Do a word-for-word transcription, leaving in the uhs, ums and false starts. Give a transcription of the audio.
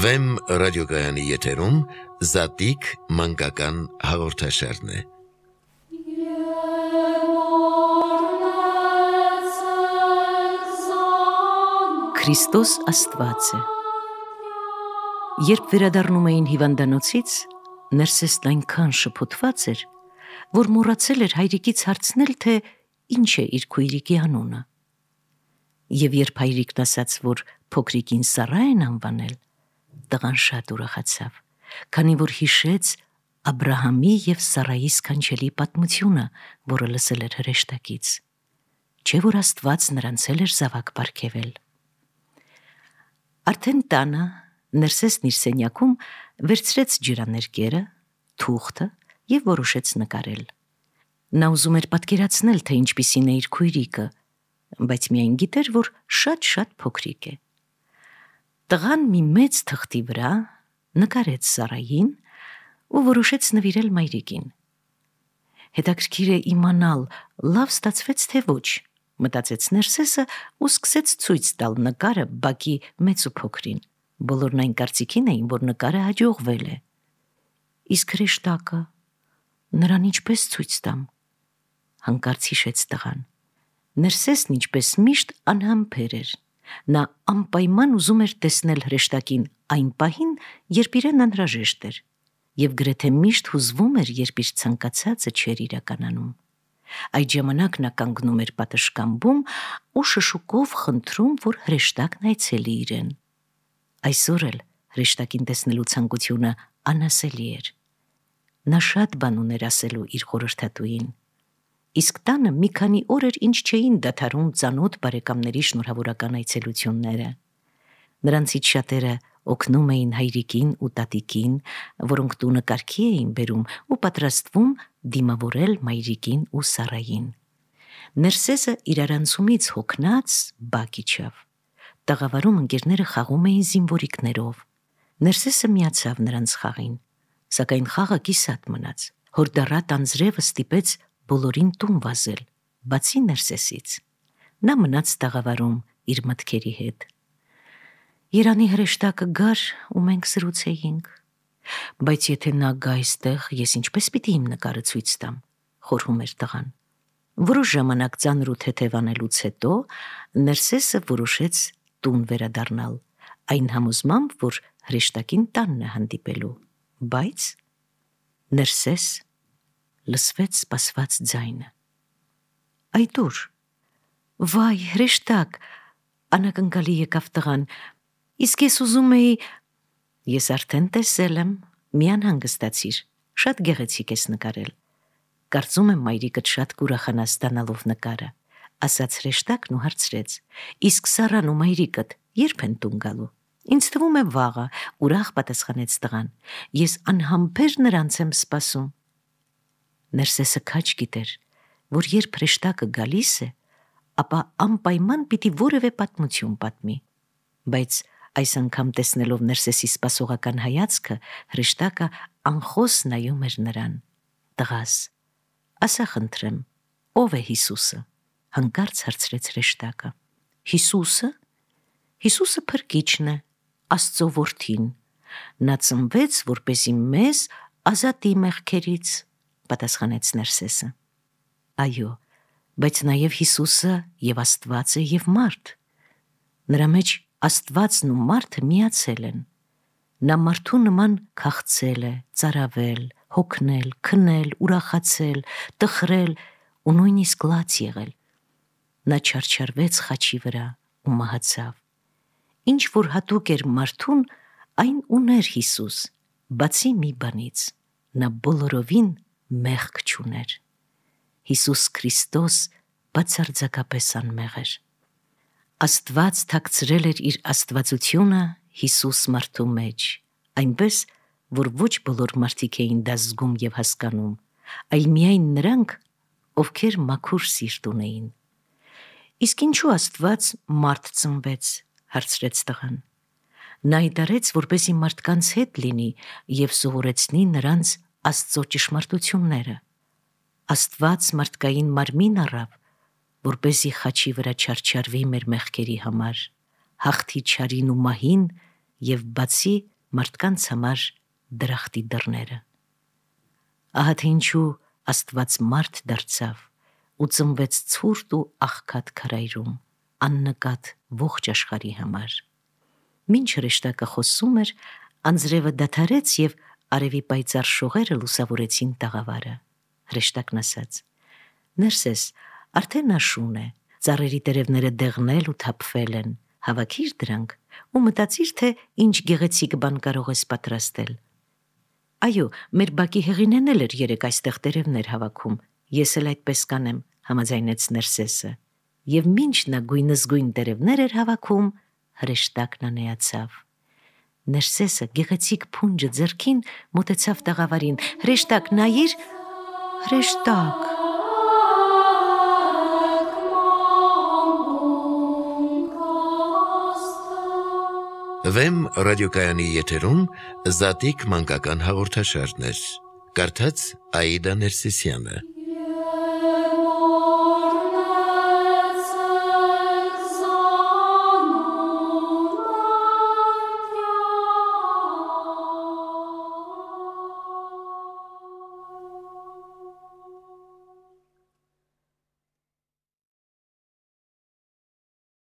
Վեմ ռադիոգայանի եթերում Զատիկ մանկական հաղորդաշարն է։ Քրիստոս Աստված է։ Երբ վերադառնում էին հիվանդանոցից, Ներսեսն այնքան շփոթված էր, որ մոռացել էր հայրիկից հարցնել, թե ինչ է իր քույրիկի անունը։ Եվ երբ հայրիկն ասաց, որ փոքրիկին Սառա են անվանել, տղան շատ ուրախացավ, քանի որ հիշեց Աբրահամի և Սառայի սքանչելի պատմությունը, որը լսել էր հրեշտակից, չէ՞ որ Աստված նրանց էլ էր զավակ պարգևել։ Արդեն տանը Ներսեսն իր սենյակում վերցրեց ջրաներկերը, թուղթը և որոշեց նկարել։ Նա ուզում էր պատկերացնել, թե ինչպիսին է իր քույրիկը, բայց միայն գիտեր, որ շատ-շատ փոքրիկ է։ Տղան մի մեծ թղթի վրա նկարեց Սառային ու որոշեց նվիրել մայրիկին։ Հետաքրքիր է իմանալ, լավ ստացվեց թե ոչ, մտածեց Ներսեսը ու սկսեց ցույց տալ նկարը բակի մեծ ու փոքրին։ Բոլորն այն կարծիքին էին, որ նկարը հաջողվել է։ Իսկ հրեշտակը, նրան ինչպես ցույց տամ, հանկարծ հիշեց տղան։ Ներսեսն ինչպես միշտ անհամբեր էր։ Նա անպայման ուզում էր տեսնել հրեշտակին այն պահին, երբ իրեն անհրաժեշտ էր, և գրեթե միշտ հուզվում էր, երբ իր ցանկացածը չէր իրականանում։ Այդ ժամանակ նա կանգնում էր պատշգամբում ու շշուկով խնդրում, որ հրեշտակն այցելի իրեն։ Այսօր էլ հրեշտակին տեսնելու ցանկությունը անասելի էր։ Նա շատ բան ուներ ասելու իր խորհրդատուին։ Իսկ տանը մի քանի օր էր, ինչ չէին դադարում ծանոթ բարեկամների շնորհավորական այցելությունները։ Նրանցից շատերը օգնում էին հայրիկին ու տատիկին, որոնք տունը կարգի էին բերում ու պատրաստվում դիմավորել մայրիկին ու Սառային։ Ներսեսը իրարանցումից հոգնած բակ իջավ։ Տաղավարում ընկերները խաղում էին զինվորիկներով։ Ներսեսը միացավ նրանց խաղին, սակայն խաղը կիսատ մնաց։ Հորդառատ անձրևը ստիպեց բոլորին տուն վազել, բացի Ներսեսից։ Նա մնաց տաղավարում իր մտքերի հետ։ Երանի հրեշտակը գար ու մենք զրուցեինք, բայց եթե նա գա այստեղ, ես ինչպես պիտի իմ նկարը ցույց տամ, խորհում էր տղան։ Որոշ ժամանակ ծանր ու թեթև անելուց հետո Ներսեսը որոշեց տուն վերադառնալ, այն համոզմամբ, որ հրեշտակին տանն է հանդիպելու, բայց Ներսես, լսվեց սպասված ձայնը. «Այդ ուր»։ «Վայ, հրեշտակ», անակնկալի եկավ տղան, «իսկ ես ուզում էի»։ «Ես արդեն տեսել եմ, մի անհանգստացիր, շատ գեղեցիկ ես նկարել։ Կարծում եմ մայրիկդ շատ կուրախանա ստանալով նկարը», ասաց հրեշտակն ու հարցրեց. «Իսկ Սառան ու մայրիկդ երբ են տուն գալու»։ «Ինձ թվում է վաղը», ուրախ պատասխանեց տղան, «ես անհամբեր նրանց եմ սպասում»։ Ներսեսը քաջ գիտեր, որ երբ հրեշտակը գալիս է, ապա անպայման պիտի որևէ պատմություն պատմի, բայց այս անգամ տեսնելով Ներսեսի սպասողական հայացքը, հրեշտակը անխոս նայում էր նրան։ «Տղաս, ասա խնդրեմ, ո՞վ է Հիսուսը», հանկարծ հարցրեց հրեշտակը։ «Հիսուսը։ Հիսուսը փրկիչն է, Աստծո որդին։ Նա ծնվեց, որպեսզի մեզ ազատի մեղքերից», պատասխանեց Ներսեսը։ «Այո, բայց նաև Հիսուսը և Աստված է և մարդ։ Նրա մեջ Աստվածն ու մարդը միացել են։ Նա մարդու նման քաղցել է, ծարավել, հոգնել, քնել, ուրախացել, տխրել ու նույնիսկ լաց եղել։ Նա չարչարվեց խաչի վրա ու մահացավ։ Ինչ որ հատուկ էր մարդուն, այն ուներ Հիսուս, բացի մի բանից՝ նա բոլորովին մեղք չուներ։ Հիսուս Քրիստոս բացարձակապես անմեղ էր։ Աստված թաքցրել էր իր աստվածությունը Հիսուս մարդու մեջ, այնպես, որ ոչ բոլոր մարդիկ էին դա զգում և հասկանում, այլ միայն նրանք, ովքեր մաքուր սիրտ ունեին։ «Իսկ ինչու Աստված մարդ ծնվեց», հարցրեց տղան։ Նա այդ արեց, որպեսզի մարդկանց հետ լինի և սովորեցնի նրանց Աստծո ճշմարտությունները։ Աստված մարդկային մարմին առավ, որպեսզի խաչի վրա չարչարվի մեր մեղքերի համար, հաղթի չարին ու մահին և բացի մարդկանց համար դրախտի դռները։ Ահա թե ինչու Աստված մարդ դարձավ ու ծնվեց ցուրտ ու աղքատ քարայրում, աննկատ ողջ աշխարհի համար։ Մինչ հրեշտակը խոսում էր, անձրևը դադարեց և արևի պայծառ շողերը լուսավորեցին տաղավարը։ Հրեշտակն ասաց. «Ներսես, արդեն աշուն է, ծառերի տերևները դեղնել ու թափվել են, հավաքիր դրանք ու մտածիր, թե ինչ գեղեցիկ բան կարող ես պատրաստել»։ «Այո, մեր բակի հեղինեն էլ էր երեկ այստեղ տերևներ հավաքում, ես էլ այդպես կանեմ», համաձայնեց Ներսեսը։ Եվ մինչ նա գույնզգույն տերևներ էր հավաքում, հրեշտակն անեացավ։ Ներսեսը գեղեցիկ փունջը ձեռքին մոտեցավ տաղավարին. «Հրեշտակ, նայիր, հրեշտակ»։ Վեմ ռադիոկայանի եթերում Զատիկ մանկական հաղորդաշարներ։ Կարդաց Աիդա Ներսիսյանը։